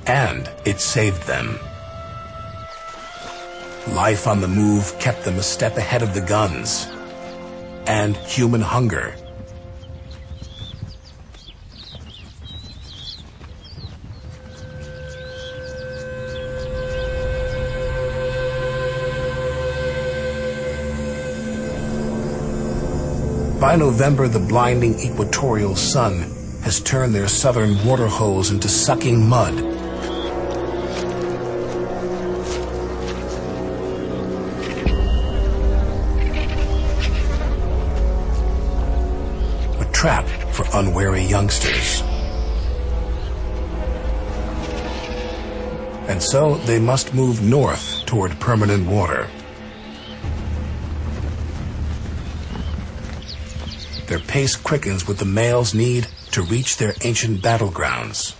and it saved them. Life on the move kept them a step ahead of the guns and human hunger. By November, the blinding equatorial sun has turned their southern water holes into sucking mud. A trap for unwary youngsters. And so they must move north toward permanent water. Their pace quickens with the males' need to reach their ancient battlegrounds.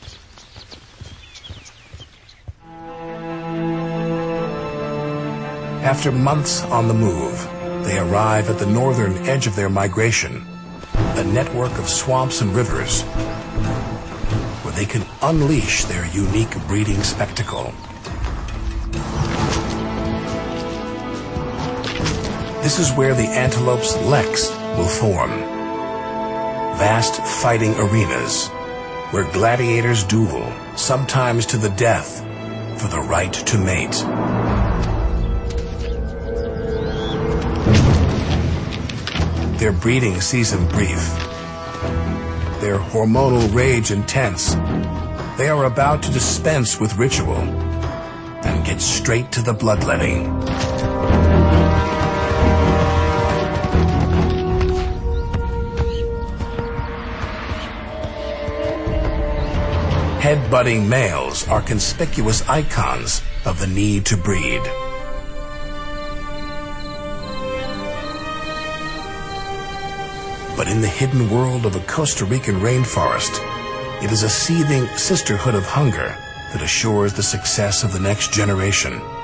After months on the move, they arrive at the northern edge of their migration, a network of swamps and rivers, where they can unleash their unique breeding spectacle. This is where the antelope's leks will form. Vast fighting arenas where gladiators duel, sometimes to the death, for the right to mate. Their breeding season brief, their hormonal rage intense, they are about to dispense with ritual and get straight to the bloodletting. Head-butting males are conspicuous icons of the need to breed. But in the hidden world of a Costa Rican rainforest, it is a seething sisterhood of hunger that assures the success of the next generation.